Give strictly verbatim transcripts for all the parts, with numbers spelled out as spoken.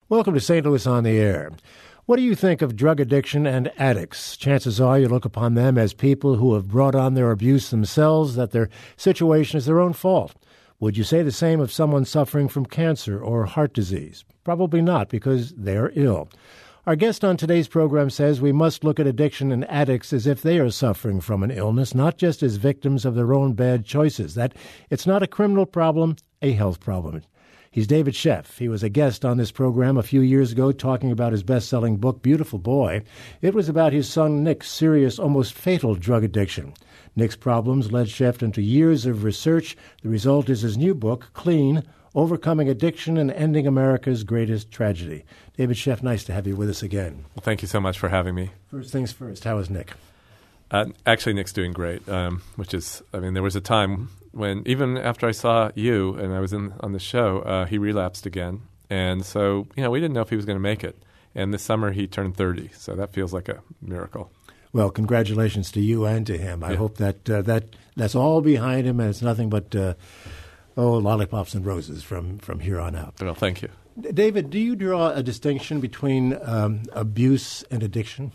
Welcome to Saint Louis on the Air. What do you think of drug addiction and addicts? Chances are you look upon them as people who have brought on their abuse themselves, that their situation is their own fault. Would you say the same of someone suffering from cancer or heart disease? Probably not, because they're ill. Our guest on today's program says we must look at addiction and addicts as if they are suffering from an illness, not just as victims of their own bad choices, that it's not a criminal problem, a health problem. He's David Sheff. He was a guest on this program a few years ago talking about his best-selling book, Beautiful Boy. It was about his son Nick's serious, almost fatal drug addiction. Nick's problems led Sheff into years of research. The result is his new book, Clean, Overcoming Addiction and Ending America's Greatest Tragedy. David Sheff, nice to have you with us again. Well, thank you so much for having me. First things first, how is Nick? Uh, actually, Nick's doing great, um, which is, I mean, there was a time when even after I saw you and I was in on the show, uh, he relapsed again. And so, you know, we didn't know if he was going to make it. And this summer he turned thirty, so that feels like a miracle. Well, congratulations to you and to him. I yeah. hope that uh, that that's all behind him and it's nothing but, uh, oh, lollipops and roses from, from here on out. Well, thank you. David, do you draw a distinction between um, abuse and addiction?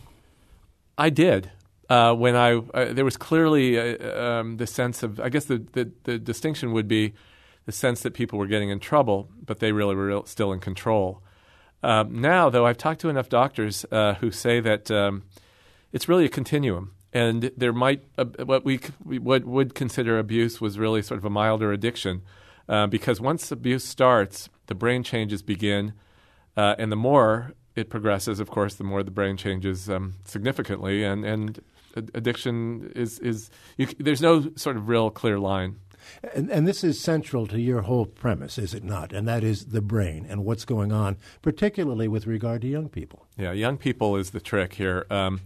I did. Uh, when I uh, there was clearly uh, um, the sense of, I guess the, the, the distinction would be the sense that people were getting in trouble, but they really were still in control. Um, now, though, I've talked to enough doctors uh, who say that um, it's really a continuum, and there might uh, what we what would consider abuse was really sort of a milder addiction, uh, because once abuse starts, the brain changes begin, uh, and the more it progresses, of course, the more the brain changes um, significantly, and and addiction is is you, there's no sort of real clear line. And, and this is central to your whole premise, is it not? And that is the brain and what's going on, particularly with regard to young people. Yeah, young people is the trick here. Um,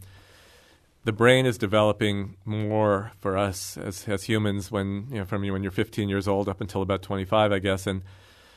the brain is developing more for us as as humans when you know from when you're fifteen years old up until about twenty-five, I guess, and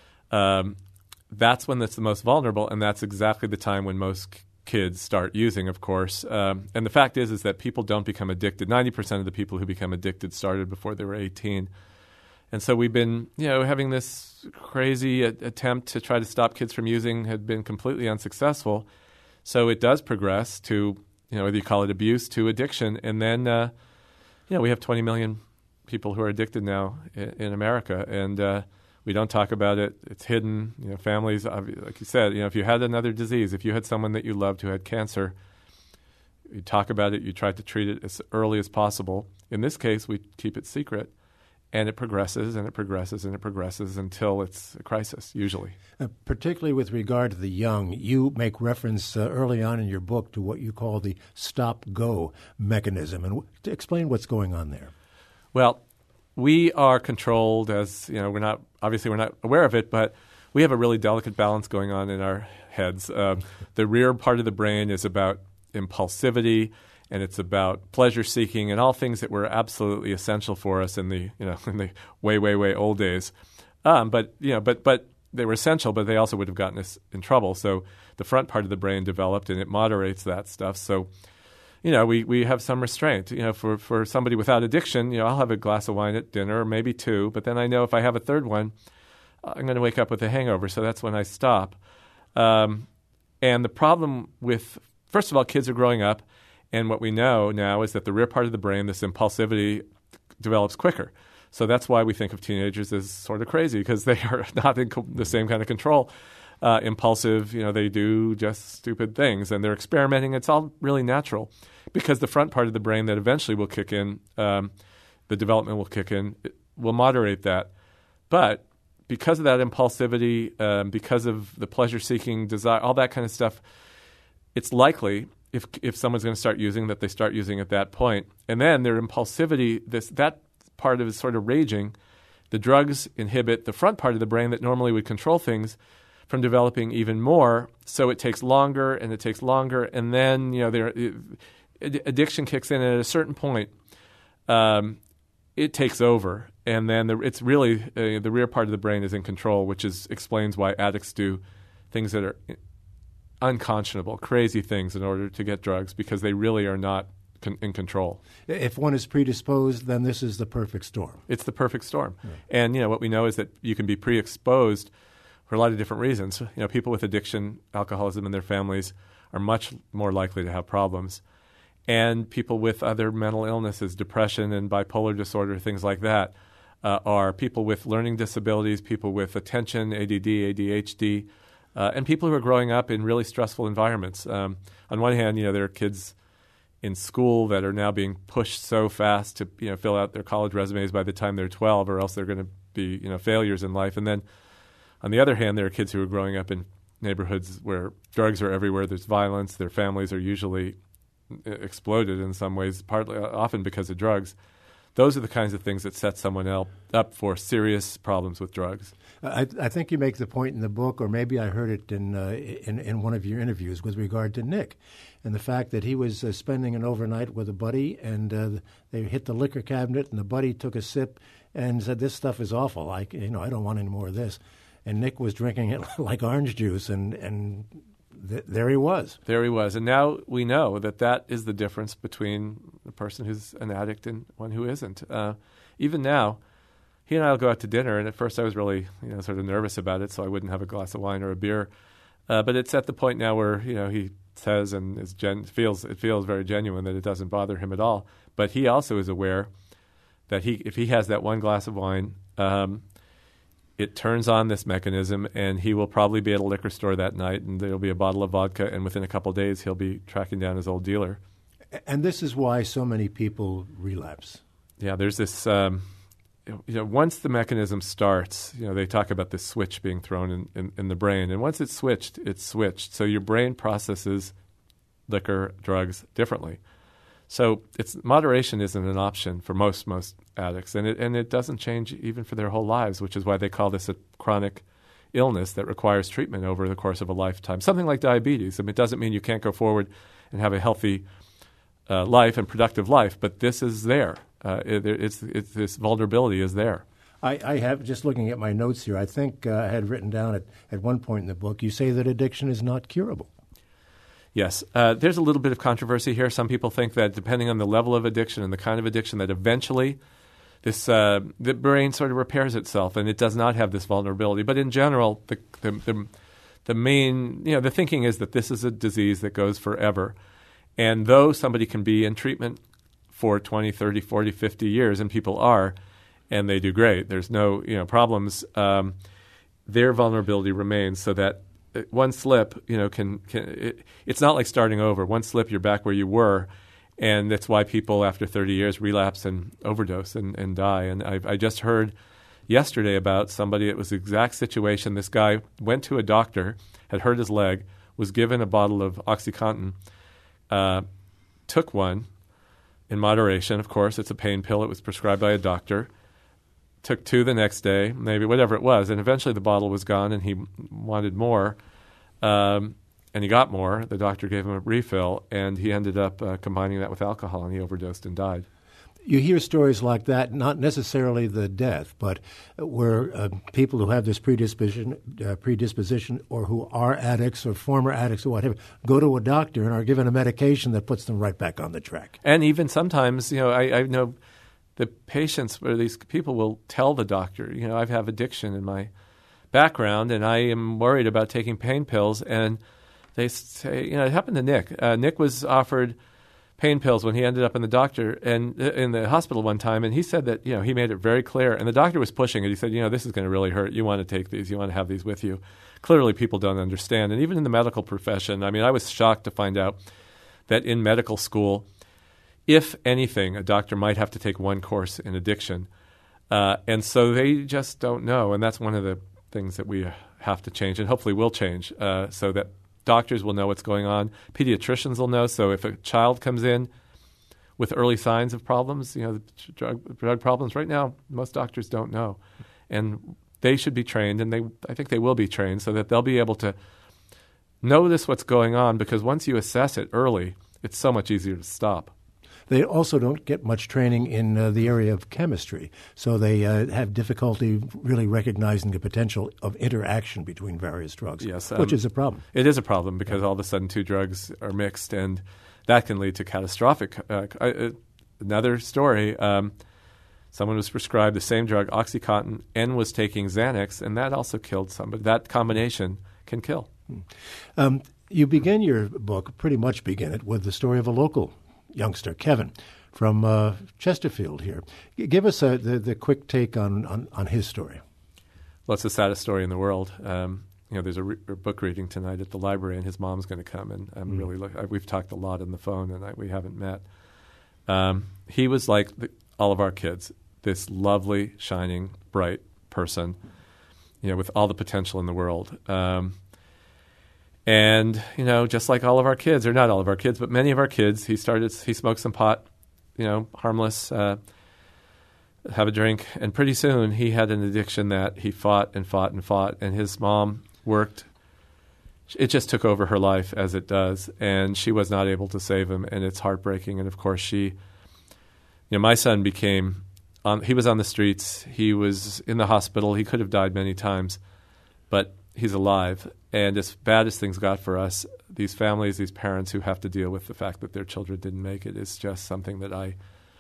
um, that's when it's the most vulnerable, and that's exactly the time when most kids start using, of course. Um, and the fact is is that people don't become addicted. ninety percent of the people who become addicted started before they were eighteen. And so we've been, you know, having this crazy a- attempt to try to stop kids from using had been completely unsuccessful. So it does progress to, you know, whether you call it abuse, to addiction. And then, uh, you know, we have twenty million people who are addicted now in, in America. And uh, we don't talk about it. It's hidden. You know, families, like you said, you know, if you had another disease, if you had someone that you loved who had cancer, you talk about it, you try to treat it as early as possible. In this case, we keep it secret, and it progresses and it progresses and it progresses until it's a crisis, usually. Uh, particularly with regard to the young, you make reference uh, early on in your book to what you call the stop-go mechanism. And w- to explain what's going on there. Well, we are controlled as, you know, we're not, obviously we're not aware of it, but we have a really delicate balance going on in our heads. Um, the rear part of the brain is about impulsivity, and it's about pleasure seeking and all things that were absolutely essential for us in the, you know, in the way, way, way old days. Um, but, you know, but, but they were essential, but they also would have gotten us in trouble. So the front part of the brain developed, and it moderates that stuff. So, you know, we, we have some restraint. You know, for, for somebody without addiction, you know, I'll have a glass of wine at dinner, or maybe two, but then I know if I have a third one, I'm going to wake up with a hangover, so that's when I stop. Um, and the problem with, first of all, kids are growing up, and what we know now is that the rear part of the brain, this impulsivity, develops quicker. So that's why we think of teenagers as sort of crazy, because they are not in co- the same kind of control. Uh, impulsive, you know, they do just stupid things, and they're experimenting. It's all really natural, because the front part of the brain that eventually will kick in, um, the development will kick in, it will moderate that. But because of that impulsivity, um, because of the pleasure-seeking desire, all that kind of stuff, it's likely if if someone's going to start using that they start using at that point. And then their impulsivity, this that part of it is sort of raging. The drugs inhibit the front part of the brain that normally would control things from developing even more, so it takes longer and it takes longer, and then you know there addiction kicks in, and at a certain point, um, it takes over, and then the, it's really uh, the rear part of the brain is in control, which is explains why addicts do things that are unconscionable, crazy things in order to get drugs, because they really are not con- in control. If one is predisposed, then this is the perfect storm. It's the perfect storm, yeah. And you know what we know is that you can be pre-exposed for a lot of different reasons. You know, people with addiction, alcoholism in their families are much more likely to have problems. And people with other mental illnesses, depression and bipolar disorder, things like that, uh, are people with learning disabilities, people with attention, A D D, A D H D, uh, and people who are growing up in really stressful environments. Um, on one hand, you know, there are kids in school that are now being pushed so fast to, you know, fill out their college resumes by the time they're twelve, or else they're going to be, you know, failures in life. And then on the other hand, there are kids who are growing up in neighborhoods where drugs are everywhere. There's violence. Their families are usually exploded in some ways, partly, often because of drugs. Those are the kinds of things that set someone else up for serious problems with drugs. I, I think you make the point in the book, or maybe I heard it in, uh, in in one of your interviews with regard to Nick, and the fact that he was uh, spending an overnight with a buddy, and uh, they hit the liquor cabinet, and the buddy took a sip and said, "This stuff is awful. I, you know, I don't want any more of this." And Nick was drinking it like orange juice, and and th- there he was. There he was. And now we know that that is the difference between the person who's an addict and one who isn't. Uh, even now, he and I will go out to dinner, and at first I was really, you know, sort of nervous about it, so I wouldn't have a glass of wine or a beer. Uh, but it's at the point now where, you know, he says and is gen- feels it feels very genuine that it doesn't bother him at all. But he also is aware that he, if he has that one glass of wine, um, it turns on this mechanism, and he will probably be at a liquor store that night, and there'll be a bottle of vodka, and within a couple of days he'll be tracking down his old dealer. And this is why so many people relapse. Yeah, there's this, um, you know, once the mechanism starts, you know, they talk about this switch being thrown in, in, in the brain, and once it's switched, it's switched. So your brain processes liquor, drugs differently. So it's moderation isn't an option for most most addicts, and it and it doesn't change even for their whole lives, which is why they call this a chronic illness that requires treatment over the course of a lifetime. Something like diabetes. I mean, it doesn't mean you can't go forward and have a healthy uh, life and productive life, but this is there. Uh, it, it's, it's this vulnerability is there. I, I have, just looking at my notes here, I think uh, I had written down at, at one point in the book, you say that addiction is not curable. Yes. Uh, there's a little bit of controversy here. Some people think that depending on the level of addiction and the kind of addiction, that eventually this uh, the brain sort of repairs itself and it does not have this vulnerability. But in general, the, the, the, the main, you know, the thinking is that this is a disease that goes forever. And though somebody can be in treatment for twenty, thirty, forty, fifty years, and people are, and they do great, there's no, you know, problems, um, their vulnerability remains, so that one slip, you know, can, can it, it's not like starting over. One slip, you're back where you were, and that's why people after thirty years relapse and overdose and, and die. And I, I just heard yesterday about somebody, it was the exact situation. This guy went to a doctor, had hurt his leg, was given a bottle of OxyContin, uh, took one in moderation, of course. It's a pain pill. It was prescribed by a doctor. Took two the next day, maybe, whatever it was, and eventually the bottle was gone and he wanted more, um, and he got more. The doctor gave him a refill, and he ended up uh, combining that with alcohol, and he overdosed and died. You hear stories like that, not necessarily the death, but where uh, people who have this predisposition, uh, predisposition or who are addicts or former addicts or whatever, go to a doctor and are given a medication that puts them right back on the track. And even sometimes, you know, I, I know the patients or these people will tell the doctor, you know, I have addiction in my background and I am worried about taking pain pills. And they say, you know, it happened to Nick. Uh, Nick was offered pain pills when he ended up in the doctor and uh, in the hospital one time. And he said that, you know, he made it very clear. And the doctor was pushing it. He said, you know, this is going to really hurt. You want to take these. You want to have these with you. Clearly people don't understand. And even in the medical profession, I mean, I was shocked to find out that in medical school, if anything, a doctor might have to take one course in addiction. Uh, and so they just don't know. And that's one of the things that we have to change and hopefully will change uh, so that doctors will know what's going on. Pediatricians will know. So if a child comes in with early signs of problems, you know, drug, drug problems, right now most doctors don't know. And they should be trained, and they I think they will be trained so that they'll be able to notice what's going on, because once you assess it early, it's so much easier to stop. They also don't get much training in uh, the area of chemistry, so they uh, have difficulty really recognizing the potential of interaction between various drugs, yes, um, which is a problem. It is a problem because all of a sudden two drugs are mixed, and that can lead to catastrophic. Uh, uh, another story, um, Someone was prescribed the same drug, OxyContin, and was taking Xanax, and that also killed somebody. That combination can kill. Um, you begin your book, pretty much begin it, with the story of a local youngster, Kevin, from uh, Chesterfield here. G- give us a, the, the quick take on, on, on his story. Well, it's the saddest story in the world. Um, you know, there's a, re- a book reading tonight at the library, and his mom's going to come, and I'm mm. really look- I, we've talked a lot on the phone, and I, we haven't met. Um, he was like the, all of our kids. This lovely, shining, bright person, you know, with all the potential in the world. Um, and, you know, just like all of our kids, or not all of our kids, but many of our kids, he started, he smoked some pot, you know, harmless, uh, have a drink. And pretty soon he had an addiction that he fought and fought and fought. And his mom worked. It just took over her life, as it does. And she was not able to save him. And it's heartbreaking. And, of course, she, you know, my son became... Um, he was on the streets. He was in the hospital. He could have died many times, but he's alive. And as bad as things got for us, these families, these parents who have to deal with the fact that their children didn't make it is just something that I,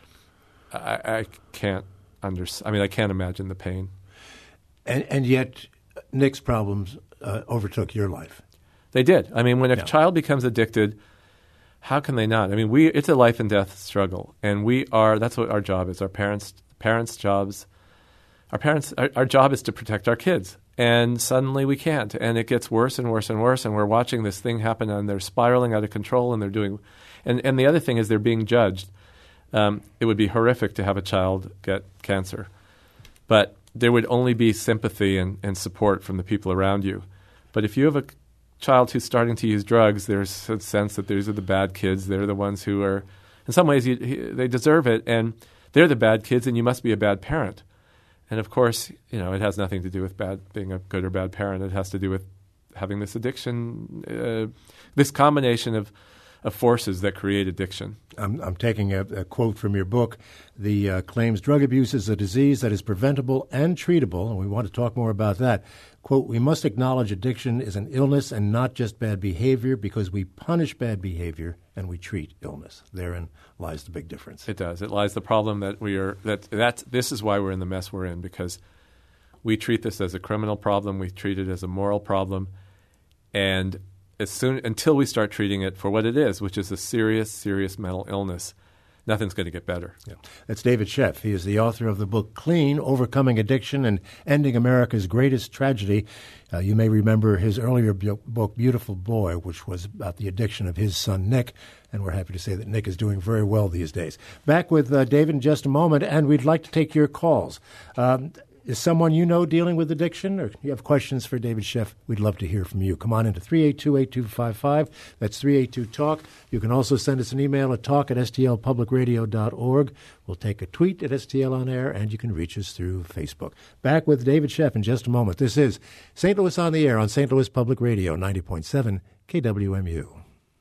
I, I can't under. I mean, I can't imagine the pain. And, and yet, Nick's problems uh, overtook your life. They did. I mean, when a yeah. child becomes addicted, how can they not? I mean, we it's a life and death struggle, and we are. That's what our job is. Our parents. Parents' jobs, our parents, our, our job is to protect our kids, and suddenly we can't, and it gets worse and worse and worse, and we're watching this thing happen, and they're spiraling out of control, and they're doing, and, and the other thing is they're being judged. Um, it would be horrific to have a child get cancer, but there would only be sympathy and, and support from the people around you. But if you have a child who's starting to use drugs, there's a sense that these are the bad kids. They're the ones who are, in some ways, you, they deserve it, and they're the bad kids, and you must be a bad parent. And, of course, you know, it has nothing to do with bad being a good or bad parent. It has to do with having this addiction, uh, this combination of, of forces that create addiction. I'm, I'm taking a, a quote from your book. The uh, claims drug abuse is a disease that is preventable and treatable, and we want to talk more about that. Quote, we must acknowledge addiction is an illness and not just bad behavior because we punish bad behavior and we treat illness. Therein lies the big difference. It does. It lies the problem that we are that that's this is why we're in the mess we're in, because we treat this as a criminal problem, we treat it as a moral problem, and as soon until we start treating it for what it is, which is a serious, serious mental illness, nothing's going to get better. Yeah. That's David Sheff. He is the author of the book Clean, Overcoming Addiction and Ending America's Greatest Tragedy. Uh, you may remember his earlier bu- book, Beautiful Boy, which was about the addiction of his son, Nick, and we're happy to say that Nick is doing very well these days. Back with uh, David in just a moment, and we'd like to take your calls. Um, Is someone you know dealing with addiction, or you have questions for David Sheff? We'd love to hear from you. Come on into three eight two, eight two five five. That's three eight two talk. You can also send us an email at talk at s t l public radio dot org. We'll take a tweet at S T L On Air, and you can reach us through Facebook. Back with David Sheff in just a moment. This is Saint Louis on the Air on Saint Louis Public Radio, ninety point seven K W M U.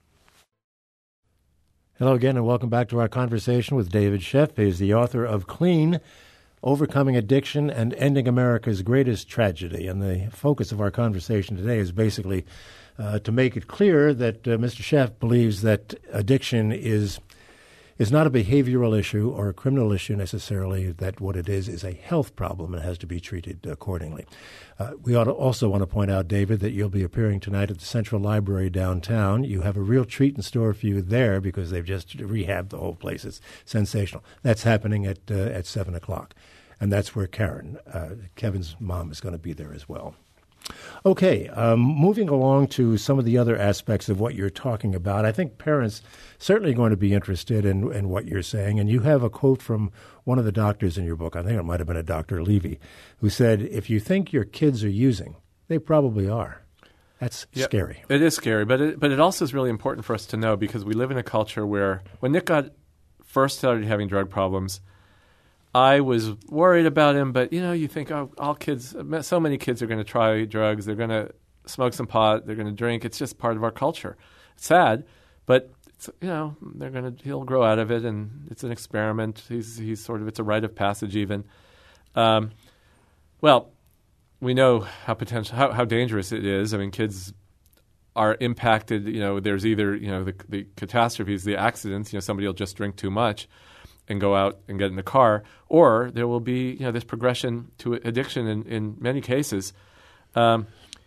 Hello again, and welcome back to our conversation with David Sheff. He is the author of Clean, Overcoming Addiction and Ending America's Greatest Tragedy. And the focus of our conversation today is basically uh, to make it clear that uh, Mister Sheff believes that addiction is is not a behavioral issue or a criminal issue necessarily, that what it is is a health problem and has to be treated accordingly. Uh, we ought to also want to point out, David, that you'll be appearing tonight at the Central Library downtown. You have a real treat in store for you there because they've just rehabbed the whole place. It's sensational. That's happening at uh, at seven o'clock. And that's where Karen, uh, Kevin's mom, is going to be there as well. Okay, um, moving along to some of the other aspects of what you're talking about, I think parents certainly going to be interested in, in what you're saying. And you have a quote from one of the doctors in your book, I think it might have been a Doctor Levy, who said, if you think your kids are using, they probably are. That's yep. scary. It is scary, but it, but it also is really important for us to know, because we live in a culture where when Nick got first started having drug problems, I was worried about him, but, you know, you think, oh, all kids, so many kids are going to try drugs. They're going to smoke some pot. They're going to drink. It's just part of our culture. It's sad, but, it's, you know, they're going to, he'll grow out of it, and it's an experiment. He's, he's sort of, it's a rite of passage even. Um, well, we know how potential, how, how dangerous it is. I mean, kids are impacted, you know, there's either, you know, the, the catastrophes, the accidents, you know, somebody will just drink too much, and go out and get in the car, or there will be, you know, this progression to addiction in, in many cases. Um,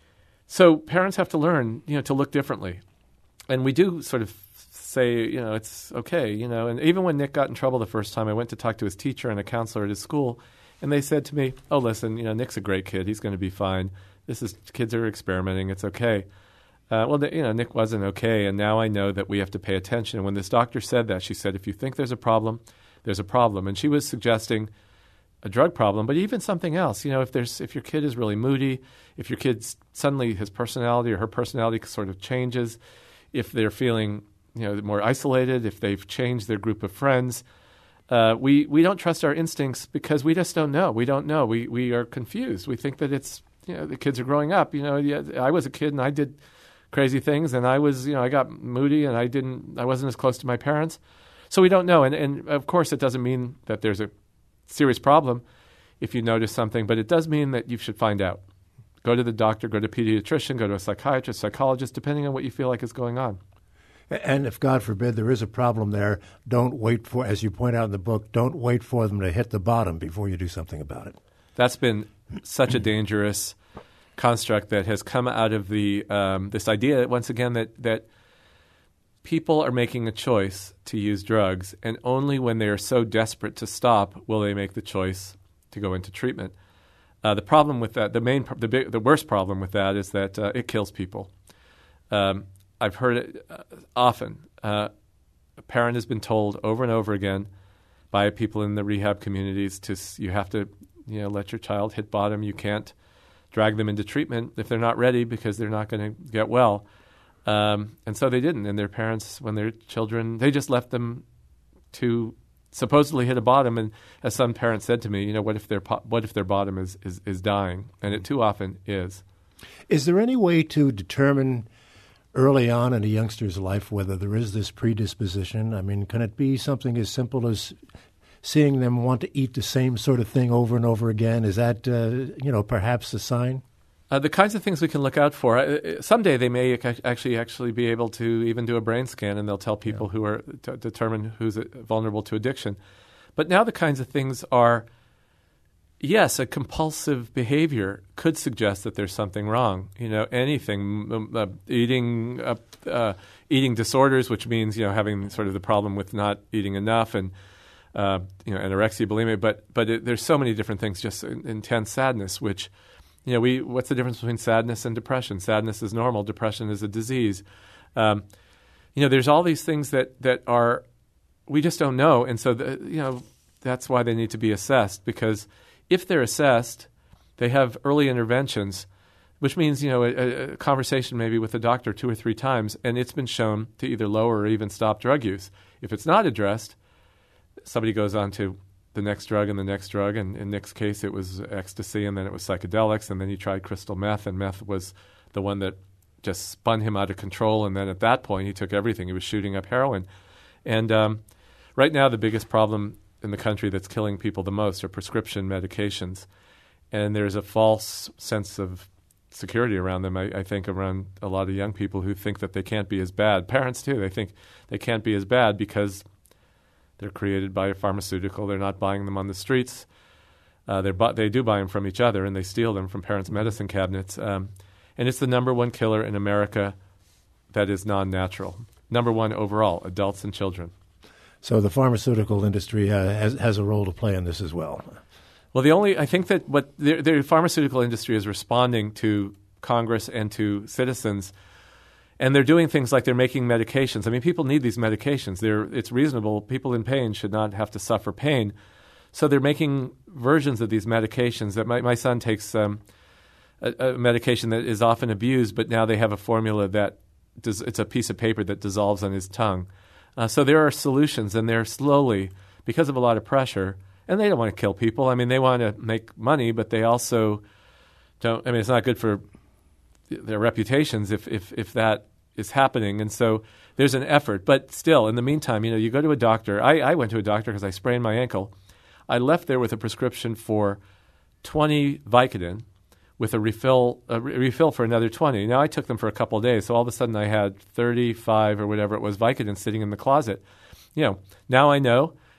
so parents have to learn, you know, to look differently. And we do sort of say, you know, it's okay, you know. And even when Nick got in trouble the first time, I went to talk to his teacher and a counselor at his school, and they said to me, oh, listen, you know, Nick's a great kid. He's going to be fine. This is, kids are experimenting. It's okay. Uh, well, the, you know, Nick wasn't okay, and now I know that we have to pay attention. And when this doctor said that, she said, if you think there's a problem, there's a problem. And she was suggesting a drug problem, but even something else. You know, if there's if your kid is really moody, if your kid suddenly his personality or her personality sort of changes, if they're feeling, you know, more isolated, if they've changed their group of friends, uh, we we don't trust our instincts because we just don't know. We don't know. We we are confused. We think that it's, you know, the kids are growing up. You know, yeah, I was a kid and I did crazy things, and I was, you know, I got moody and I didn't, I wasn't as close to my parents. So we don't know. And, and of course, it doesn't mean that there's a serious problem if you notice something, but it does mean that you should find out. Go to the doctor, go to a pediatrician, go to a psychiatrist, psychologist, depending on what you feel like is going on. And if, God forbid, there is a problem there, don't wait for, as you point out in the book, don't wait for them to hit the bottom before you do something about it. That's been such a dangerous construct that has come out of the um, this idea, once again, that that people are making a choice to use drugs, and only when they are so desperate to stop will they make the choice to go into treatment. Uh, the problem with that, the main, the big, the worst problem with that is that uh, it kills people. Um, I've heard it uh, often. Uh, a parent has been told over and over again by people in the rehab communities to you have to, you know, let your child hit bottom. You can't drag them into treatment if they're not ready because they're not going to get well. Um, and so they didn't. And their parents, when their children, they just left them to supposedly hit a bottom. And as some parents said to me, you know, what if their po- what if their bottom is, is, is dying? And it too often is. Is there any way to determine early on in a youngster's life whether there is this predisposition? I mean, can it be something as simple as seeing them want to eat the same sort of thing over and over again? Is that, uh, you know, perhaps a sign? Uh, the kinds of things we can look out for. Uh, someday they may ac- actually actually be able to even do a brain scan, and they'll tell people yeah. who are to determine who's uh, vulnerable to addiction. But now the kinds of things are, yes, a compulsive behavior could suggest that there's something wrong. You know, anything, uh, eating uh, uh, eating disorders, which means, you know, having sort of the problem with not eating enough, and uh, you know, anorexia, bulimia. But but it, there's so many different things. Just intense sadness, which, you know, we what's the difference between sadness and depression? Sadness is normal. Depression is a disease. Um, you know, there's all these things that, that are we just don't know, and so the, you know that's why they need to be assessed. Because if they're assessed, they have early interventions, which means, you know, a, a conversation maybe with a doctor two or three times, and it's been shown to either lower or even stop drug use. If it's not addressed, somebody goes on to the next drug and the next drug, and in Nick's case it was ecstasy, and then it was psychedelics, and then he tried crystal meth, and meth was the one that just spun him out of control, and then at that point he took everything. He was shooting up heroin. And um, right now the biggest problem in the country that's killing people the most are prescription medications, and there's a false sense of security around them, I, I think, around a lot of young people who think that they can't be as bad. Parents too, they think they can't be as bad because they're created by a pharmaceutical. They're not buying them on the streets. Uh, they're bu- they do buy them from each other, and they steal them from parents' medicine cabinets. Um, and it's the number one killer in America that is non-natural. Number one overall, adults and children. So the pharmaceutical industry uh, has, has a role to play in this as well. Well, the only I think that what the, the pharmaceutical industry is responding to Congress and to citizens. And they're doing things like they're making medications. I mean, people need these medications. They're, it's reasonable. People in pain should not have to suffer pain. So they're making versions of these medications. That my, my son takes um, a, a medication that is often abused, but now they have a formula that does, it's a piece of paper that dissolves on his tongue. Uh, so there are solutions, and they're slowly, because of a lot of pressure, and they don't want to kill people. I mean, they want to make money, but they also don't. I mean, it's not good for their reputations if, if if that is happening. And so there's an effort. But still, in the meantime, you know, you go to a doctor. I, I went to a doctor because I sprained my ankle. I left there with a prescription for twenty Vicodin with a refill a re- refill for another twenty. Now, I took them for a couple of days, so all of a sudden I had thirty-five or whatever it was Vicodin sitting in the closet. You know, now I know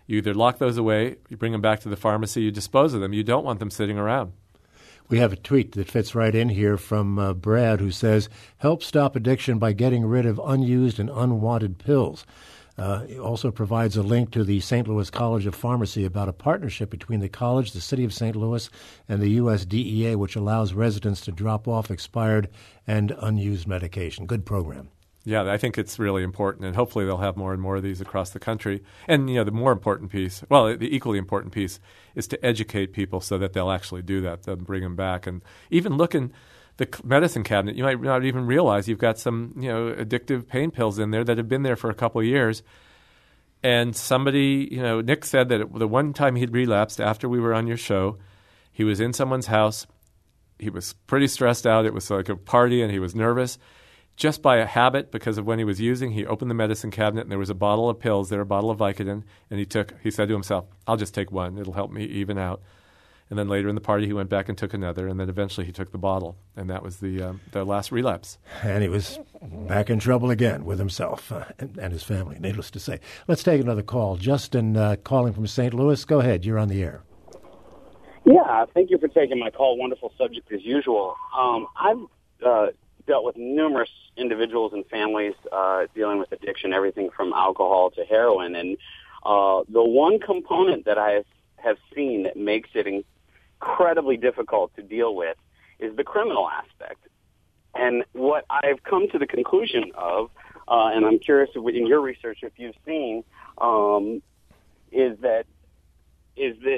You either lock those away, you bring them back to the pharmacy, you dispose of them. You don't want them sitting around. We have a tweet that fits right in here from uh, Brad, who says, help stop addiction by getting rid of unused and unwanted pills. Uh, it also provides a link to the Saint Louis College of Pharmacy about a partnership between the college, the city of Saint Louis, and the U S D E A, which allows residents to drop off expired and unused medication. Good program. Yeah, I think it's really important, and hopefully they'll have more and more of these across the country. And, you know, the more important piece, well, the equally important piece is to educate people so that they'll actually do that, they'll bring them back. And even look in the medicine cabinet, you might not even realize you've got some, you know, addictive pain pills in there that have been there for a couple of years. And somebody, you know, Nick said that the one time he'd relapsed after we were on your show, he was in someone's house. He was pretty stressed out. It was like a party, and he was nervous. Just by a habit, because of when he was using, he opened the medicine cabinet, and there was a bottle of pills there, a bottle of Vicodin, and he took. He said to himself, I'll just take one. It'll help me even out. And then later in the party, he went back and took another, and then eventually he took the bottle, and that was the um, the last relapse. And he was back in trouble again with himself uh, and, and his family, needless to say. Let's take another call. Justin uh, calling from Saint Louis. Go ahead. You're on the air. Yeah, thank you for taking my call. Wonderful subject as usual. Um, I've uh, dealt with numerous individuals and families uh, dealing with addiction, everything from alcohol to heroin. And uh, the one component that I have seen that makes it incredibly difficult to deal with is the criminal aspect. And what I've come to the conclusion of, uh, and I'm curious if, in your research if you've seen, um, is that is that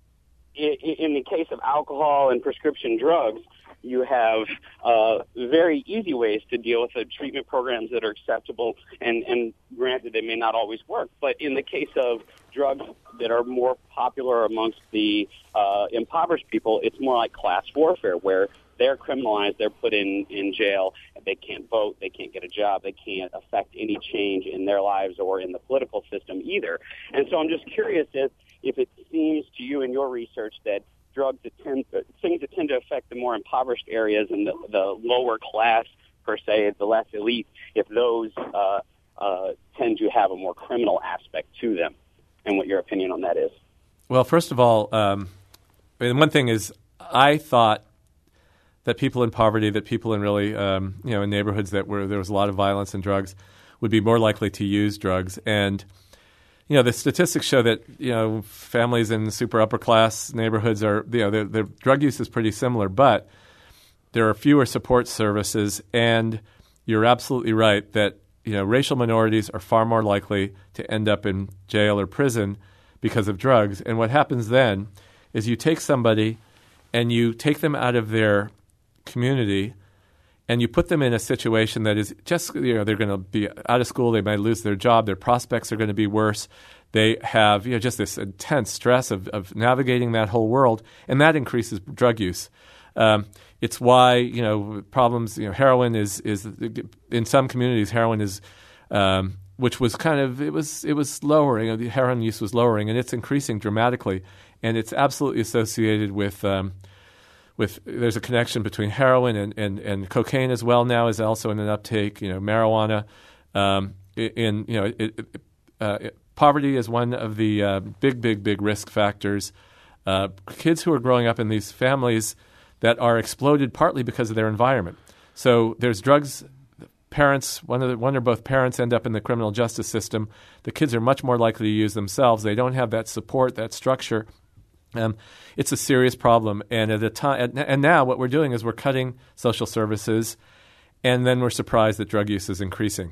in the case of alcohol and prescription drugs, you have uh, very easy ways to deal with the treatment programs that are acceptable, and, and granted, they may not always work. But in the case of drugs that are more popular amongst the uh, impoverished people, it's more like class warfare, where they're criminalized, they're put in, in jail, they can't vote, they can't get a job, they can't affect any change in their lives or in the political system either. And so I'm just curious if, if it seems to you in your research that drugs that tend, things that tend to affect the more impoverished areas and the, the lower class, per se, the less elite, if those uh, uh, tend to have a more criminal aspect to them, and what your opinion on that is. Well, first of all, um, and one thing is, I thought that people in poverty, that people in really, um, you know, in neighborhoods that where there was a lot of violence and drugs, would be more likely to use drugs. And you know, the statistics show that, you know, families in super upper class neighborhoods are, you know, their, their drug use is pretty similar, but there are fewer support services. And you're absolutely right that, you know, racial minorities are far more likely to end up in jail or prison because of drugs. And what happens then is you take somebody and you take them out of their community and you put them in a situation that is just, you know, they're going to be out of school, they might lose their job, their prospects are going to be worse. They have, you know, just this intense stress of, of navigating that whole world, and that increases drug use. Um, it's why, you know, problems, you know, heroin is, is in some communities, heroin is, um, which was kind of, it was, it was lowering, you know, the heroin use was lowering, and it's increasing dramatically, and it's absolutely associated with, um, With there's a connection between heroin and, and, and cocaine as well now is also in an uptake. You know, marijuana. Um, in you know, it, it, uh, it, poverty is one of the uh, big, big, big risk factors. Uh, kids who are growing up in these families that are exploded partly because of their environment. So there's drugs. Parents, one of the, one or both parents end up in the criminal justice system. The kids are much more likely to use themselves. They don't have that support, that structure. Um, it's a serious problem, and at the time, and now what we're doing is we're cutting social services, and then we're surprised that drug use is increasing.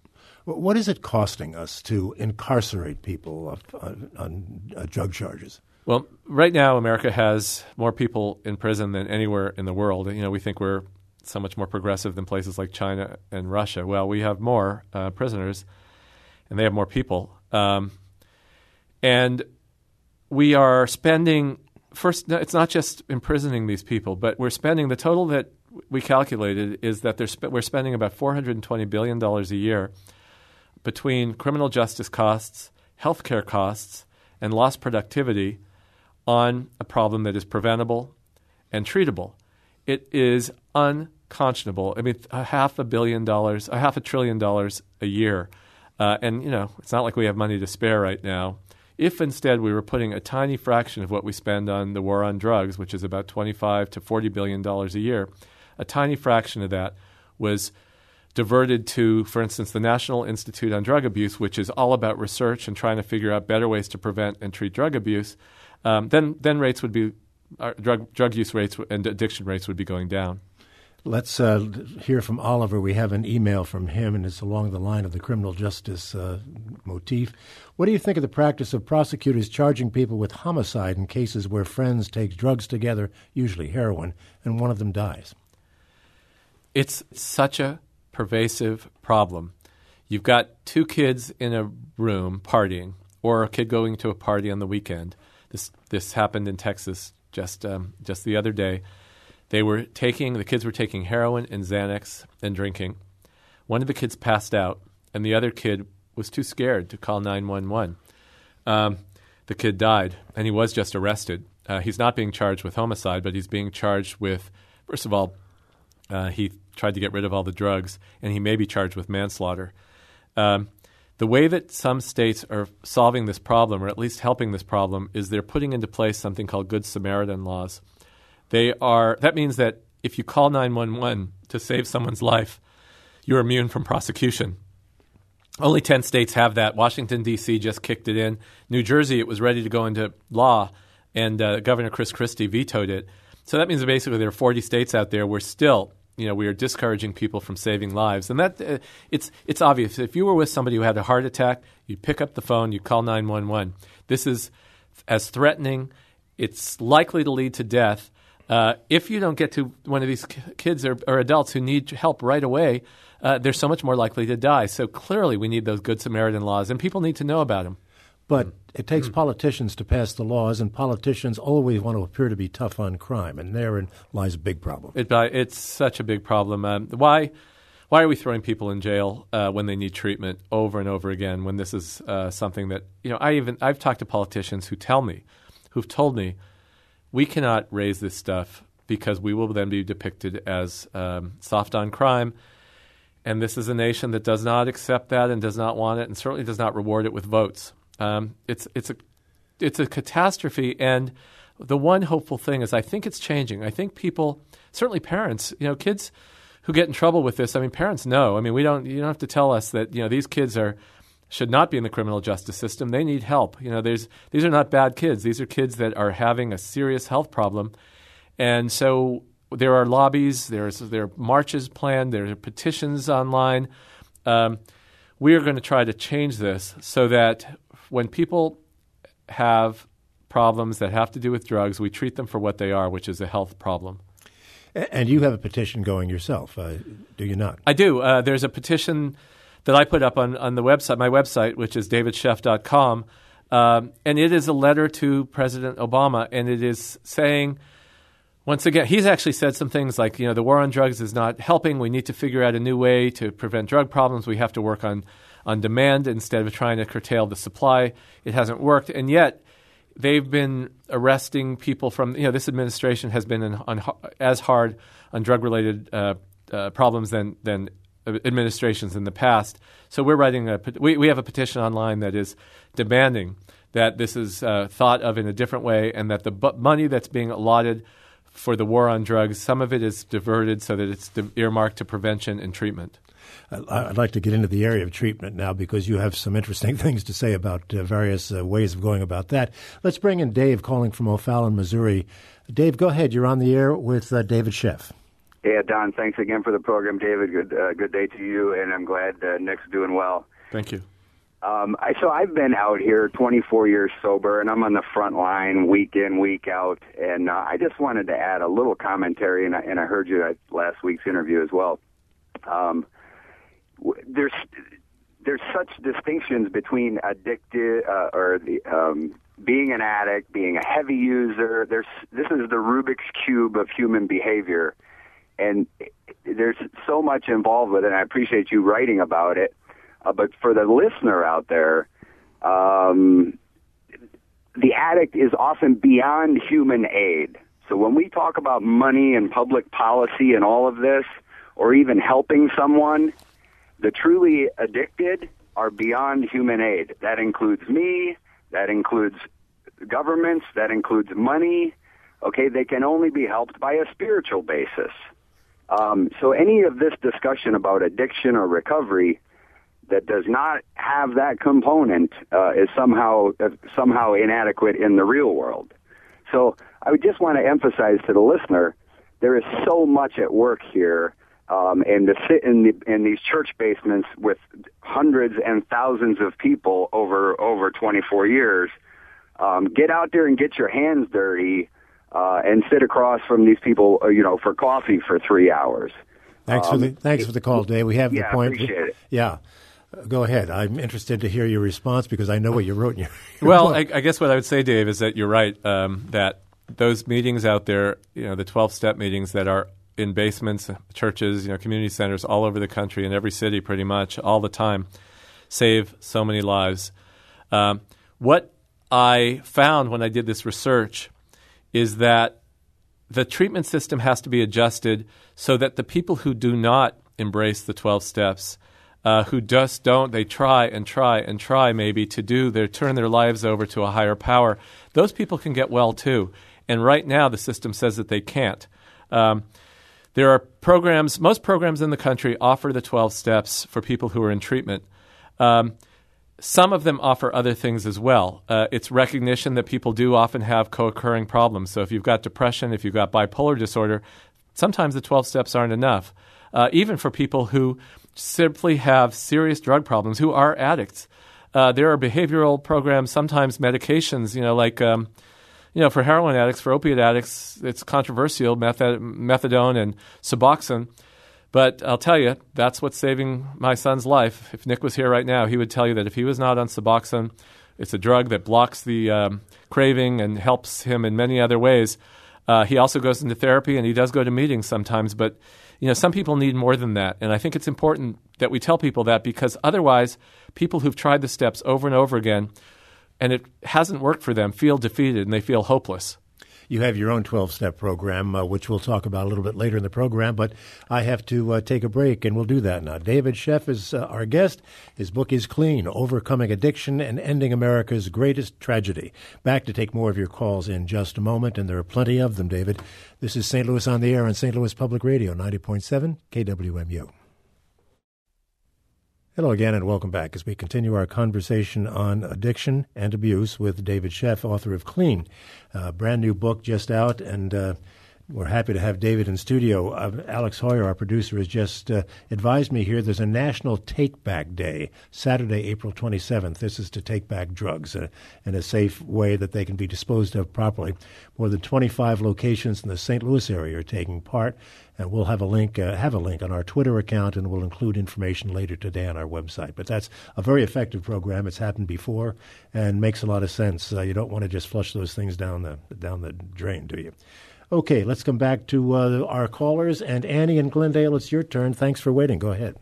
What is it costing us to incarcerate people on, on uh, drug charges? Well, right now, America has more people in prison than anywhere in the world. You know, we think we're so much more progressive than places like China and Russia. Well, we have more uh, prisoners, and they have more people, um, and we are spending first. It's not just imprisoning these people, but we're spending the total that we calculated is that they're sp- we're spending about four hundred twenty billion dollars a year between criminal justice costs, healthcare costs, and lost productivity on a problem that is preventable and treatable. It is unconscionable. I mean, a half a billion dollars, a half a trillion dollars a year, uh, and you know, it's not like we have money to spare right now. If instead we were putting a tiny fraction of what we spend on the war on drugs, which is about twenty-five to forty billion dollars a year, a tiny fraction of that was diverted to, for instance, the National Institute on Drug Abuse, which is all about research and trying to figure out better ways to prevent and treat drug abuse, um, then then rates would be uh, drug drug use rates and addiction rates would be going down. Let's uh, hear from Oliver. We have an email from him, and it's along the line of the criminal justice uh, motif. What do you think of the practice of prosecutors charging people with homicide in cases where friends take drugs together, usually heroin, and one of them dies? It's such a pervasive problem. You've got two kids in a room partying, or a kid going to a party on the weekend. This this happened in Texas just um, just the other day. They were taking, the kids were taking heroin and Xanax and drinking. One of the kids passed out, and the other kid was too scared to call nine one one. Um, the kid died, and he was just arrested. Uh, he's not being charged with homicide, but he's being charged with, first of all, uh, he tried to get rid of all the drugs, and he may be charged with manslaughter. Um, the way that some states are solving this problem, or at least helping this problem, is they're putting into place something called Good Samaritan laws. They are. That means that if you call nine one one to save someone's life, you're immune from prosecution. Only ten states have that. Washington, D C just kicked it in. New Jersey, it was ready to go into law, and uh, Governor Chris Christie vetoed it. So that means that basically there are forty states out there where still, you know, we are discouraging people from saving lives. And that uh, it's it's obvious. If you were with somebody who had a heart attack, you'd pick up the phone, you'd call nine one one. This is as threatening. It's likely to lead to death. Uh, if you don't get to one of these kids or, or adults who need help right away, uh, they're so much more likely to die. So clearly we need those Good Samaritan laws, and people need to know about them. But it takes mm. politicians to pass the laws, and politicians always want to appear to be tough on crime, and therein lies a big problem. It, uh, it's such a big problem. Um, why why are we throwing people in jail uh, when they need treatment over and over again, when this is uh, something that, you know, I even, I've talked to politicians who tell me, who've told me, we cannot raise this stuff because we will then be depicted as um, soft on crime. And this is a nation that does not accept that and does not want it, and certainly does not reward it with votes. Um, it's it's a it's a catastrophe. And the one hopeful thing is I think it's changing. I think people, certainly parents, you know, kids who get in trouble with this. I mean, parents know. I mean, we don't. You don't have to tell us that, you know, these kids are. Should not be in the criminal justice system. They need help. You know, there's these are not bad kids. These are kids that are having a serious health problem, and so there are lobbies. There's there are marches planned. There are petitions online. Um, we are going to try to change this so that when people have problems that have to do with drugs, we treat them for what they are, which is a health problem. And you have a petition going yourself, uh, do you not? I do. Uh, there's a petition that I put up on, on the website, my website, which is david sheff dot com. Um, and it is a letter to President Obama, and it is saying, once again, he's actually said some things like, you know, the war on drugs is not helping. We need to figure out a new way to prevent drug problems. We have to work on, on demand instead of trying to curtail the supply. It hasn't worked. And yet they've been arresting people from, you know, this administration has been in, on, as hard on drug-related uh, uh, problems than than administrations in the past. So we're writing a we, we have a petition online that is demanding that this is uh, thought of in a different way, and that the bu- money that's being allotted for the war on drugs, some of it is diverted so that it's de- earmarked to prevention and treatment. I'd like to get into the area of treatment now because you have some interesting things to say about uh, various uh, ways of going about that. Let's bring in Dave calling from O'Fallon, Missouri. Dave, go ahead. You're on the air with uh, David Sheff. Yeah, Don, thanks again for the program, David. Good uh, good day to you, and I'm glad uh, Nick's doing well. Thank you. Um, I, so I've been out here twenty-four years sober, and I'm on the front line week in, week out, and uh, I just wanted to add a little commentary, and I, and I heard you at last week's interview as well. Um, w- there's there's such distinctions between addicted uh, or the um, being an addict, being a heavy user. There's this is the Rubik's Cube of human behavior. And there's so much involved with it, and I appreciate you writing about it. Uh, but for the listener out there, um, the addict is often beyond human aid. So when we talk about money and public policy and all of this, or even helping someone, the truly addicted are beyond human aid. That includes me. That includes governments. That includes money. Okay, they can only be helped by a spiritual basis. Um, so any of this discussion about addiction or recovery that does not have that component uh, is somehow uh, somehow inadequate in the real world. So I would just want to emphasize to the listener, there is so much at work here, um, and to sit in the, in these church basements with hundreds and thousands of people over over twenty-four years, um, get out there and get your hands dirty, uh, and sit across from these people, uh, you know, for coffee for three hours. Thanks um, for the thanks for the call, Dave. We have yeah, the point. Appreciate it. Yeah. Go ahead. I'm interested to hear your response because I know what you wrote in your, your well, book. I, I guess what I would say, Dave, is that you're right, um, that those meetings out there, you know, the twelve-step meetings that are in basements, churches, you know, community centers all over the country, in every city pretty much, all the time, save so many lives. Um, what I found when I did this research is that the treatment system has to be adjusted so that the people who do not embrace the twelve steps, Uh, who just don't, they try and try and try maybe to do, they turn their lives over to a higher power. Those people can get well too. And right now the system says that they can't. Um, there are programs, most programs in the country offer the twelve steps for people who are in treatment. Um, some of them offer other things as well. Uh, it's recognition that people do often have co-occurring problems. So if you've got depression, if you've got bipolar disorder, sometimes the twelve steps aren't enough. Uh, even for people who simply have serious drug problems, who are addicts. Uh, there are behavioral programs, sometimes medications, you know, like, um, you know, for heroin addicts, for opiate addicts, it's controversial, method- methadone and Suboxone. But I'll tell you, that's what's saving my son's life. If Nick was here right now, he would tell you that if he was not on Suboxone, it's a drug that blocks the um, craving and helps him in many other ways. Uh, he also goes into therapy, and he does go to meetings sometimes, but you know, some people need more than that, and I think it's important that we tell people that because otherwise people who've tried the steps over and over again and it hasn't worked for them feel defeated and they feel hopeless. You have your own twelve-step program, uh, which we'll talk about a little bit later in the program, but I have to uh, take a break, and we'll do that now. David Sheff is uh, our guest. His book is Clean, Overcoming Addiction and Ending America's Greatest Tragedy. Back to take more of your calls in just a moment, and there are plenty of them, David. This is Saint Louis on the Air on Saint Louis Public Radio, ninety point seven K W M U. Hello again, and welcome back as we continue our conversation on addiction and abuse with David Sheff, author of Clean, a brand new book just out, and uh, we're happy to have David in studio. Uh, Alex Hoyer, our producer, has just uh, advised me here there's a National Take Back Day, Saturday, April twenty-seventh. This is to take back drugs uh, in a safe way that they can be disposed of properly. More than twenty-five locations in the Saint Louis area are taking part. And we'll have a link uh, have a link on our Twitter account, and we'll include information later today on our website. But that's a very effective program. It's happened before and makes a lot of sense. Uh, you don't want to just flush those things down the down the drain, do you? Okay, let's come back to uh, our callers. And Annie in Glendale, it's your turn. Thanks for waiting. Go ahead.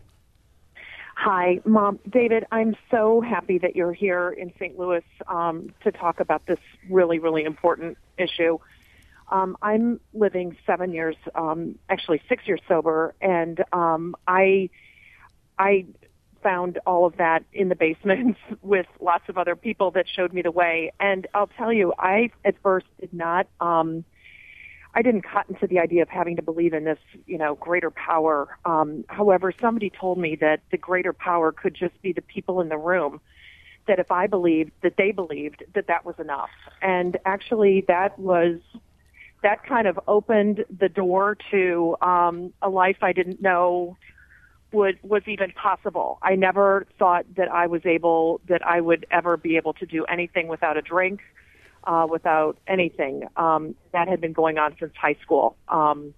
Hi, Mom. David, I'm so happy that you're here in Saint Louis um, to talk about this really, really important issue. Um, I'm living seven years, um, actually six years sober, and um, I I found all of that in the basements with lots of other people that showed me the way. And I'll tell you, I at first did not, um, I didn't cut into the idea of having to believe in this, you know, greater power. Um, however, somebody told me that the greater power could just be the people in the room. That if I believed, that they believed, that that was enough. And actually, that was. That kind of opened the door to um, a life I didn't know would was even possible. I never thought that I was able, that I would ever be able to do anything without a drink, uh, without anything. Um, that had been going on since high school. Um,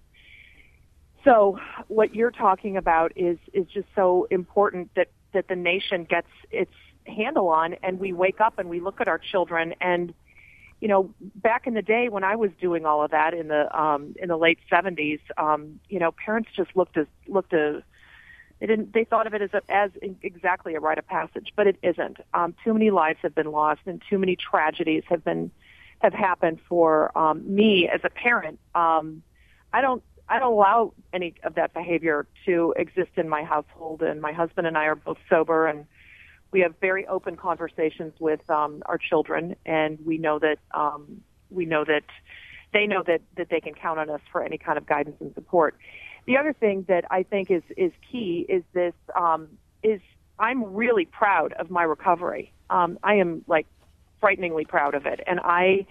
so what you're talking about is is just so important that that the nation gets its handle on, and we wake up and we look at our children and. You know, back in the day when I was doing all of that in the um, in the late seventies, um, you know, parents just looked as looked as they didn't they thought of it as a, as exactly a rite of passage, but it isn't. Um, too many lives have been lost, and too many tragedies have been have happened for um, me as a parent. Um, I don't I don't allow any of that behavior to exist in my household, and my husband and I are both sober, and we have very open conversations with um, our children, and we know that um, we know that they know that, that they can count on us for any kind of guidance and support. The other thing that I think is, is key is this um, is I'm really proud of my recovery. Um, I am like frighteningly proud of it, and I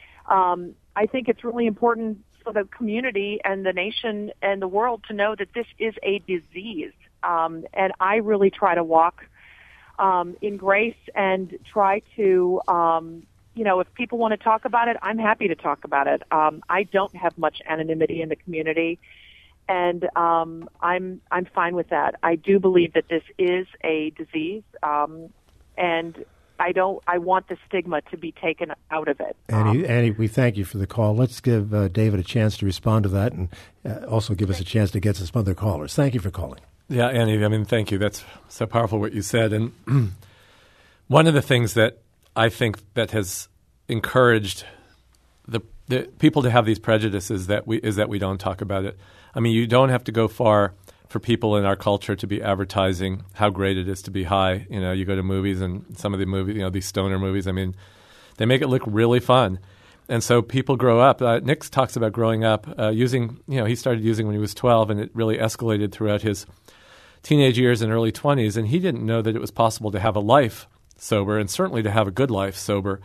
um, I think it's really important for the community and the nation and the world to know that this is a disease, um, and I really try to walk um, in grace and try to. Um, You know, if people want to talk about it, I'm happy to talk about it. Um, I don't have much anonymity in the community, and um, I'm I'm fine with that. I do believe that this is a disease, um, and I don't. I want the stigma to be taken out of it. Annie, um, Annie, we thank you for the call. Let's give uh, David a chance to respond to that, and uh, also give us a chance to get to some other callers. Thank you for calling. Yeah, Annie. I mean, thank you. That's so powerful what you said, and one of the things that I think that has encouraged the, the people to have these prejudices that we is that we don't talk about it. I mean, you don't have to go far for people in our culture to be advertising how great it is to be high. You know, you go to movies and some of the movies, you know, these stoner movies. I mean, they make it look really fun, and so people grow up. Uh, Nick talks about growing up uh, using. You know, he started using when he was twelve, and it really escalated throughout his teenage years and early twenties. And he didn't know that it was possible to have a life sober, and certainly to have a good life sober.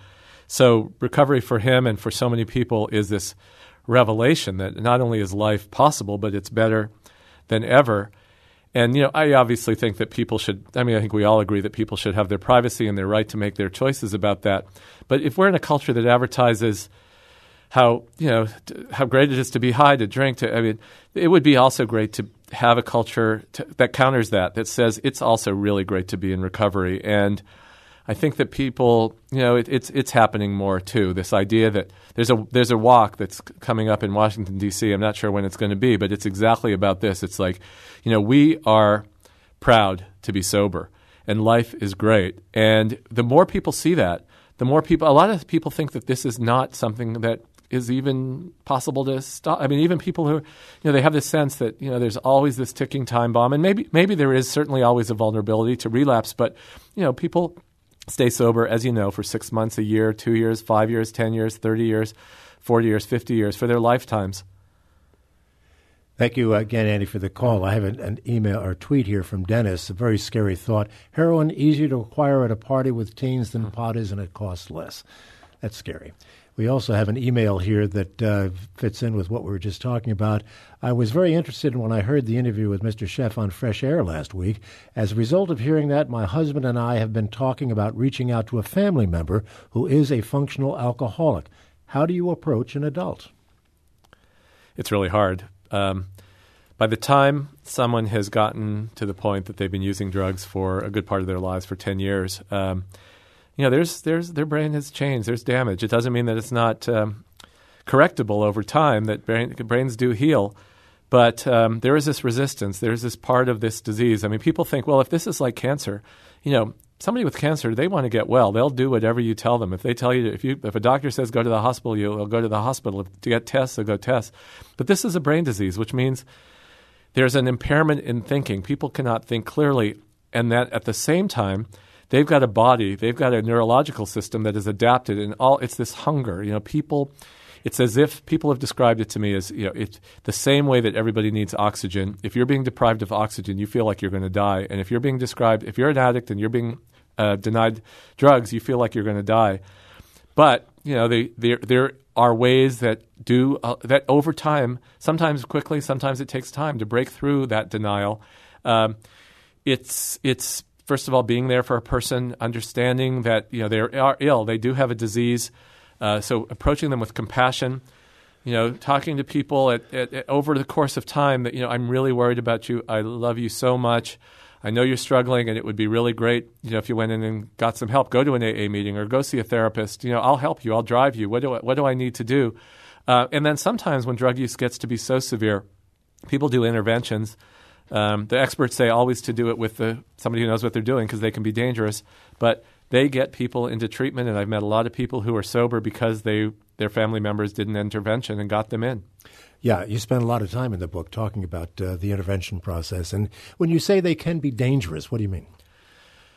So recovery for him and for so many people is this revelation that not only is life possible, but it's better than ever. And, you know, I obviously think that people should, I mean, I think we all agree that people should have their privacy and their right to make their choices about that. But if we're in a culture that advertises how, you know, how great it is to be high, to drink, to, I mean, it would be also great to have a culture to, that counters that, that says it's also really great to be in recovery. And I think that people, you know, it, it's it's happening more too. This idea that there's a there's a walk that's coming up in Washington D C. I'm not sure when it's going to be, but it's exactly about this. It's like, you know, we are proud to be sober, and life is great. And the more people see that, the more people. A lot of people think that this is not something that is even possible to stop. I mean, even people who, you know, they have this sense that, you know, there's always this ticking time bomb, and maybe maybe there is certainly always a vulnerability to relapse, but, you know, people stay sober, as you know, for six months, a year, two years, five years, ten years, thirty years, forty years, fifty years, for their lifetimes. Thank you again, Andy, for the call. I have an, an email or tweet here from Dennis, a very scary thought. Heroin easier to acquire at a party with teens than pot is, and it costs less. That's scary. We also have an email here that uh, fits in with what we were just talking about. I was very interested when I heard the interview with Mister Sheff on Fresh Air last week. As a result of hearing that, my husband and I have been talking about reaching out to a family member who is a functional alcoholic. How do you approach an adult? It's really hard. Um, by the time someone has gotten to the point that they've been using drugs for a good part of their lives for ten years, um, you know, there's, there's, their brain has changed. There's damage. It doesn't mean that it's not um, correctable over time, that brain, brains do heal. But um, there is this resistance. There's this part of this disease. I mean, people think, well, if this is like cancer, you know, somebody with cancer, they want to get well. They'll do whatever you tell them. If they tell you, if you, if a doctor says go to the hospital, you'll go to the hospital. To get tests, they'll go test. But this is a brain disease, which means there's an impairment in thinking. People cannot think clearly. And that at the same time, they've got a body, they've got a neurological system that is adapted, and all it's this hunger. You know, people, it's as if people have described it to me as, you know, it's the same way that everybody needs oxygen. If you're being deprived of oxygen, you feel like you're going to die. And if you're being described, if you're an addict and you're being uh, denied drugs, you feel like you're going to die. But, you know, they, there there are ways that do uh, that over time, sometimes quickly, sometimes it takes time to break through that denial. Um, it's it's First of all, being there for a person, understanding that, you know, they are ill, they do have a disease, uh, so approaching them with compassion, you know, talking to people at, at, at, over the course of time that, you know, I'm really worried about you, I love you so much, I know you're struggling, and it would be really great, you know, if you went in and got some help, go to an A A meeting or go see a therapist, you know, I'll help you, I'll drive you, what do I, what do I need to do? Uh, and then sometimes when drug use gets to be so severe, people do interventions. Um, the experts say always to do it with the, somebody who knows what they're doing because they can be dangerous. But they get people into treatment, and I've met a lot of people who are sober because they their family members did an intervention and got them in. Yeah, you spend a lot of time in the book talking about uh, the intervention process. And when you say they can be dangerous, what do you mean?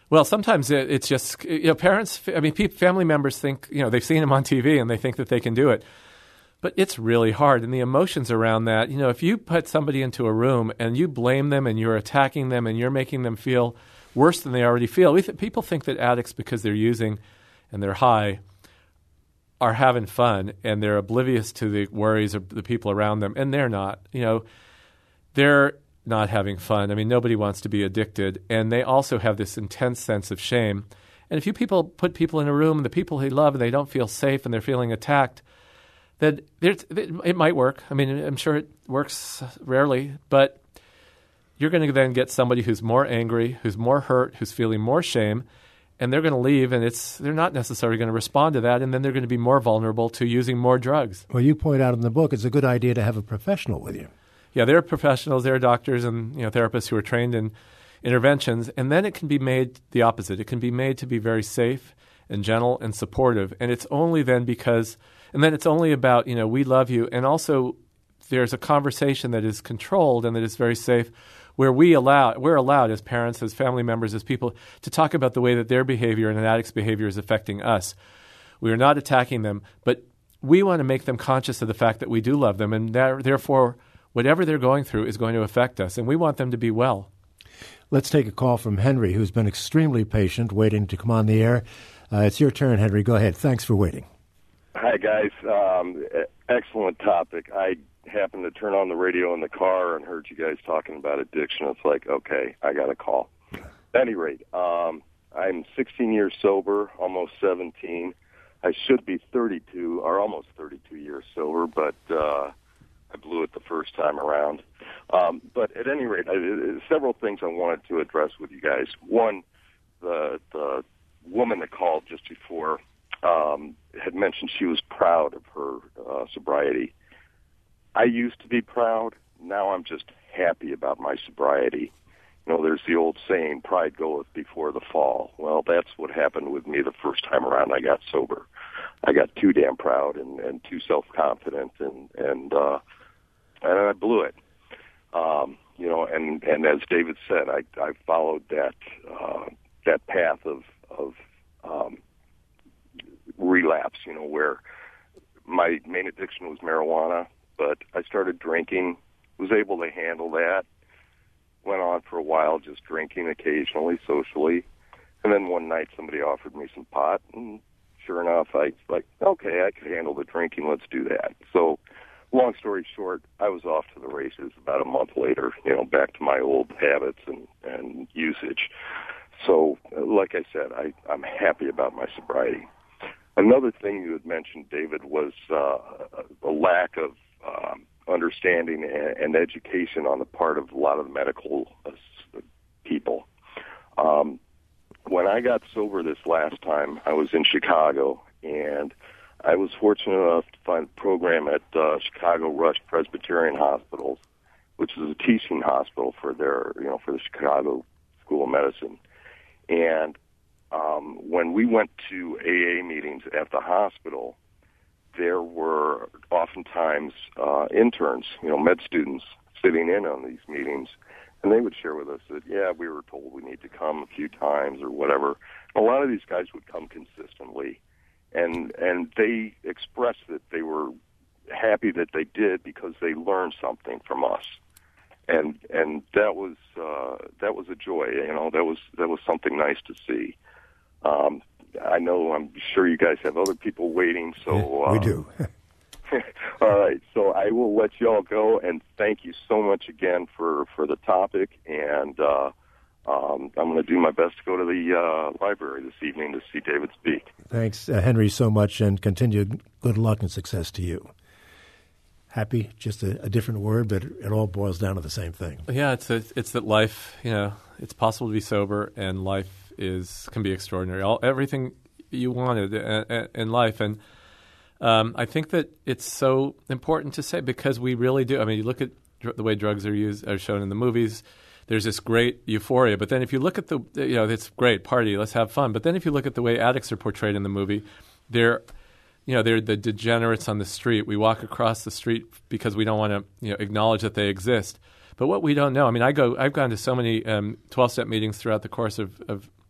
Well, sometimes it, it's just, you know, parents, I mean, pe- family members think, you know, they've seen them on T V and they think that they can do it. But it's really hard. And the emotions around that, you know, if you put somebody into a room and you blame them and you're attacking them and you're making them feel worse than they already feel. We th- people think that addicts, because they're using and they're high, are having fun and they're oblivious to the worries of the people around them. And they're not. You know, they're not having fun. I mean, nobody wants to be addicted. And they also have this intense sense of shame. And if you people put people in a room, the people they love, and they don't feel safe and they're feeling attacked, then it might work. I mean, I'm sure it works rarely, but you're going to then get somebody who's more angry, who's more hurt, who's feeling more shame, and they're going to leave, and it's they're not necessarily going to respond to that, and then they're going to be more vulnerable to using more drugs. Well, you point out in the book it's a good idea to have a professional with you. Yeah, there are professionals, there are doctors and you know therapists who are trained in interventions, and then it can be made the opposite. It can be made to be very safe and gentle and supportive, and it's only then because, and then it's only about, you know, we love you, and also there's a conversation that is controlled and that is very safe, where we allow, we're allowed as parents, as family members, as people, to talk about the way that their behavior and an addict's behavior is affecting us. We are not attacking them, but we want to make them conscious of the fact that we do love them, and that, therefore, whatever they're going through is going to affect us, and we want them to be well. Let's take a call from Henry, who's been extremely patient, waiting to come on the air. Uh, it's your turn, Henry. Go ahead. Thanks for waiting. Hi, guys. Um, excellent topic. I happened to turn on the radio in the car and heard you guys talking about addiction. It's like, okay, I got a call. At any rate, um, I'm sixteen years sober, almost seventeen. I should be thirty-two, or almost thirty-two years sober, but uh, I blew it the first time around. Um, but at any rate, I, several things I wanted to address with you guys. One, the, the woman that called just before um, had mentioned she was proud of her uh, sobriety. I used to be proud. Now I'm just happy about my sobriety. You know, there's the old saying, pride goeth before the fall. Well, that's what happened with me the first time around I got sober. I got too damn proud and, and too self-confident, and, and, uh, and I blew it. Um, you know, and, and as David said, I, I followed that, uh, that path of, of, um, relapse, you know, where my main addiction was marijuana, but I started drinking, was able to handle that, went on for a while just drinking occasionally, socially, and then one night somebody offered me some pot, and sure enough, I like, okay, I could handle the drinking, let's do that. So, long story short, I was off to the races about a month later, you know, back to my old habits and, and usage. So, like I said, I, I'm happy about my sobriety. Another thing you had mentioned, David, was uh, a lack of um, understanding and, and education on the part of a lot of medical uh, people. Um, when I got sober this last time, I was in Chicago, and I was fortunate enough to find a program at uh, Chicago Rush Presbyterian Hospitals, which is a teaching hospital for their, you know, for the Chicago School of Medicine. And um, when we went to A A meetings at the hospital, there were oftentimes uh, interns, you know, med students sitting in on these meetings, and they would share with us that, yeah, we were told we need to come a few times or whatever. A lot of these guys would come consistently, and and they expressed that they were happy that they did because they learned something from us, and and that was uh, that was a joy, you know, that was that was something nice to see. Um, I know, I'm sure you guys have other people waiting, so... Yeah, we um, do. All right, so I will let you all go, and thank you so much again for, for the topic, and uh, um, I'm going to do my best to go to the uh, library this evening to see David speak. Thanks, uh, Henry, so much, and continued good luck and success to you. Happy, just a, a different word, but it all boils down to the same thing. Yeah, it's a, it's that life, you know, it's possible to be sober, and life is can be extraordinary. All everything you wanted in, in life, and um, I think that it's so important to say, because we really do. I mean, you look at dr- the way drugs are used, are shown in the movies. There's this great euphoria, but then if you look at the, you know, it's great party, let's have fun. But then if you look at the way addicts are portrayed in the movie, they're, you know, they're the degenerates on the street. We walk across the street because we don't want to, you know, acknowledge that they exist. But what we don't know, I mean, I go, I've gone to so many um, twelve-step meetings throughout the course of, of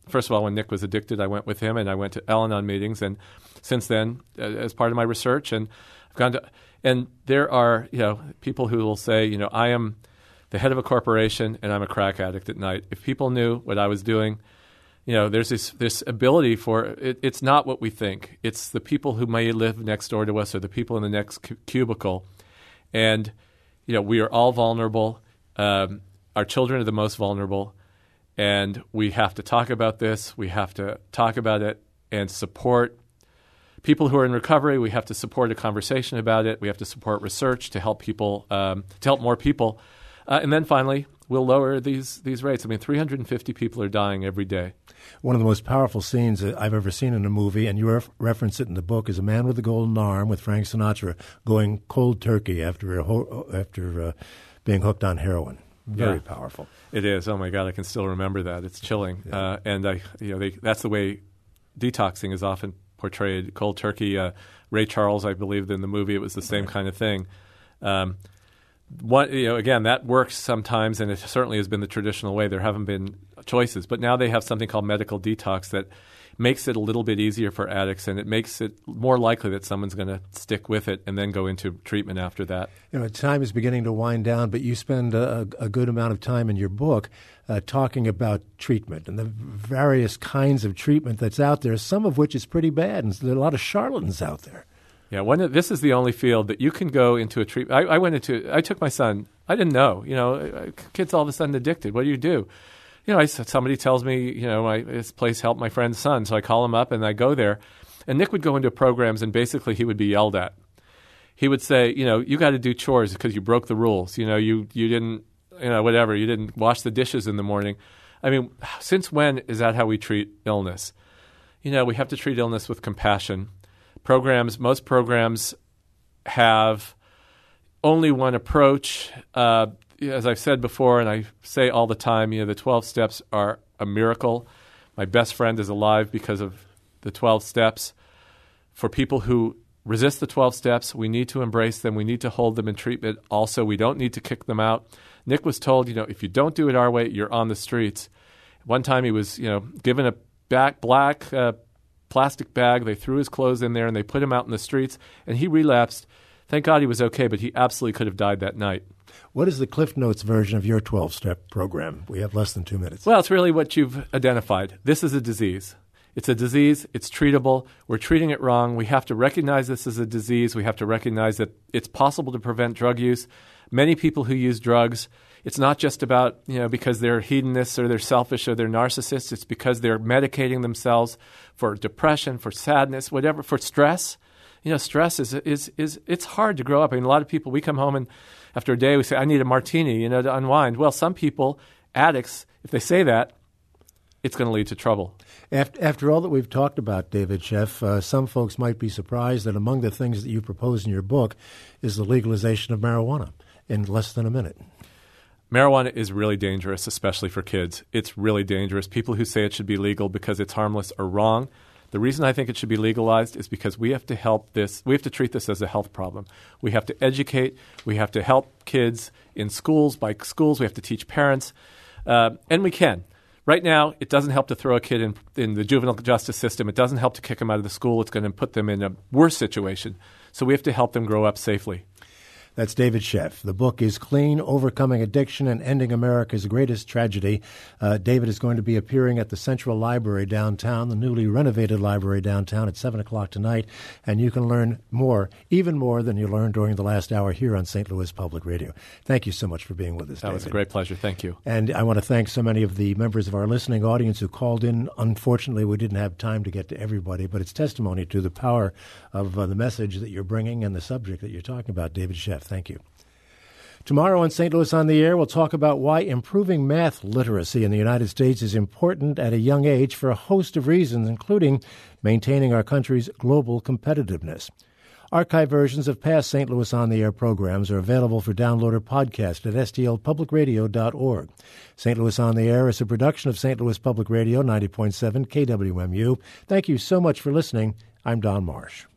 first of all, when Nick was addicted, I went with him, and I went to Al-Anon meetings, and since then, uh, as part of my research, and I've gone to, and there are, you know, people who will say, you know, I am the head of a corporation, and I'm a crack addict at night. If people knew what I was doing, you know, there's this this ability for it, it's not what we think. It's the people who may live next door to us, or the people in the next cu- cubicle, and you know, we are all vulnerable. Um, our children are the most vulnerable, and we have to talk about this. We have to talk about it and support people who are in recovery. We have to support a conversation about it. We have to support research to help people, um, to help more people, uh, and then finally, we'll lower these these rates. I mean, three hundred fifty people are dying every day. One of the most powerful scenes that I've ever seen in a movie, and you ref- reference it in the book, is A Man with a Golden Arm with Frank Sinatra going cold turkey after a ho- after uh, being hooked on heroin. Very yeah. powerful. It is. Oh my God, I can still remember that. It's chilling. Yeah. Uh, and I, you know, they, that's the way detoxing is often portrayed. Cold turkey. Uh, Ray Charles, I believe, in the movie, it was the same right. kind of thing. Um, One, you know, again, that works sometimes, and it certainly has been the traditional way. There haven't been choices, but now they have something called medical detox that makes it a little bit easier for addicts, and it makes it more likely that someone's going to stick with it and then go into treatment after that. You know, time is beginning to wind down, but you spend a, a good amount of time in your book uh, talking about treatment and the various kinds of treatment that's out there, some of which is pretty bad, and there are a lot of charlatans out there. Yeah, when, this is the only field that you can go into a treatment. I, I went into. I took my son. I didn't know. You know, kids all of a sudden addicted. What do you do? You know, I, somebody tells me, you know, my, this place helped my friend's son, so I call him up and I go there. And Nick would go into programs, and basically he would be yelled at. He would say, you know, you got to do chores because you broke the rules. You know, you you didn't, you know, whatever. You didn't wash the dishes in the morning. I mean, since when is that how we treat illness? You know, we have to treat illness with compassion. Programs, most programs have only one approach. Uh, as I've said before, and I say all the time, you know, the twelve steps are a miracle. My best friend is alive because of the twelve steps. For people who resist the twelve steps, we need to embrace them. We need to hold them in treatment. Also, we don't need to kick them out. Nick was told, you know, if you don't do it our way, you're on the streets. One time he was, you know, given a back black uh, plastic bag. They threw his clothes in there and they put him out in the streets, and he relapsed. Thank God he was okay, but he absolutely could have died that night. What is the Cliff Notes version of your twelve-step program? We have less than two minutes. Well, it's really what you've identified. This is a disease. It's a disease. It's treatable. We're treating it wrong. We have to recognize this as a disease. We have to recognize that it's possible to prevent drug use. Many people who use drugs, it's not just about, you know, because they're hedonists or they're selfish or they're narcissists. It's because they're medicating themselves for depression, for sadness, whatever, for stress. You know, stress is, is, is it's hard to grow up. I mean, a lot of people, we come home and after a day we say, I need a martini, you know, to unwind. Well, some people, addicts, if they say that, it's going to lead to trouble. After, after all that we've talked about, David Sheff, uh, some folks might be surprised that among the things that you propose in your book is the legalization of marijuana in less than a minute. Marijuana is really dangerous, especially for kids. It's really dangerous. People who say it should be legal because it's harmless are wrong. The reason I think it should be legalized is because we have to help this. We have to treat this as a health problem. We have to educate. We have to help kids in schools, by schools. We have to teach parents. Uh, and we can. Right now, it doesn't help to throw a kid in, in the juvenile justice system. It doesn't help to kick them out of the school. It's going to put them in a worse situation. So we have to help them grow up safely. That's David Sheff. The book is Clean, Overcoming Addiction and Ending America's Greatest Tragedy. Uh, David is going to be appearing at the Central Library downtown, the newly renovated library downtown, at seven o'clock tonight. And you can learn more, even more than you learned during the last hour here on Saint Louis Public Radio. Thank you so much for being with us, That David. was a great pleasure. Thank you. And I want to thank so many of the members of our listening audience who called in. Unfortunately, we didn't have time to get to everybody, but it's testimony to the power of uh, the message that you're bringing and the subject that you're talking about, David Sheff. Thank you. Tomorrow on Saint Louis on the Air, we'll talk about why improving math literacy in the United States is important at a young age for a host of reasons, including maintaining our country's global competitiveness. Archive versions of past Saint Louis on the Air programs are available for download or podcast at s t l public radio dot org. Saint Louis on the Air is a production of Saint Louis Public Radio, ninety point seven K W M U. Thank you so much for listening. I'm Don Marsh.